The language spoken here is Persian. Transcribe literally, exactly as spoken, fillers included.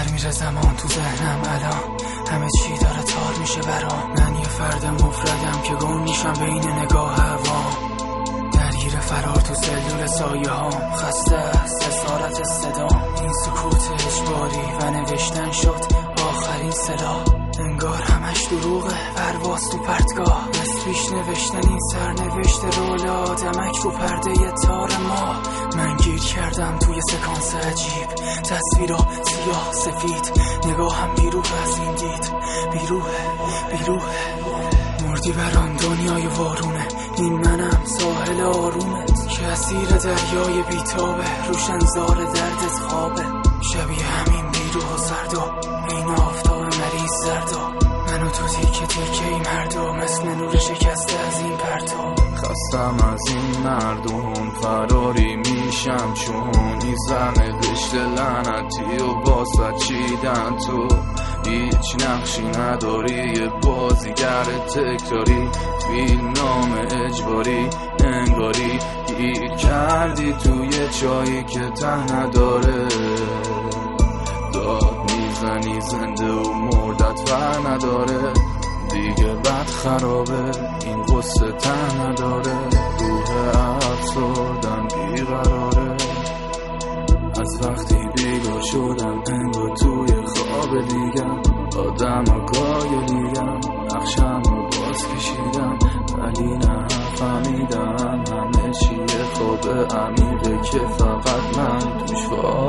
ور میره زمان تو ذهنم الان، همه چی داره تار میشه برام. من یه فرد مفردم که گم میشم بین نگاه عوام، درگیر فرار تو سلول سایه هام. خسته است اسارت صدام، این سکوت اجباری و نوشتن شد آخرین صدا. انگار همش دروغه، پرواز تو پرتگاه، از پیش نوشتن این سرنوشت رول آدمک رو پرده ی تار ما. من گیر کردم توی سکانس عجیب، تصویرها سیاه سفید، نگاهم بیروح از این دید. بیروحه بیروحه مردی بران دنیای وارونه، این منم ساحل آرومت که اسیر دریای بیتابه. روشنزار دردت خوابه، شبیه همین بیروح و سردا، این آفتاب مریض زردا. من و تو تیکه تیکه ایم هر دو، مثل نور شکسته از این پرتاب. خستم از این مردم، فراری میشم چون این سرنوشت لعنتی و واسه چیدن تو. هیچ نقشی نداری، یه بازیگر تکراری، فیلم نام اجباری، انگاری گیر کردی توی چایی که ته نداره. داد میزنی زنده و مردت فر نداره، دیگه بد خرابه این قصه ته نداره. روح افسردن بیقراره، از وقتی بیگار شدم انگار توی خواب دیگم. آدم ها گایلیدم، نقشم رو باز کشیدم، ولی نه فهمیدم همه چیه خواب عمیقه که فقط من توش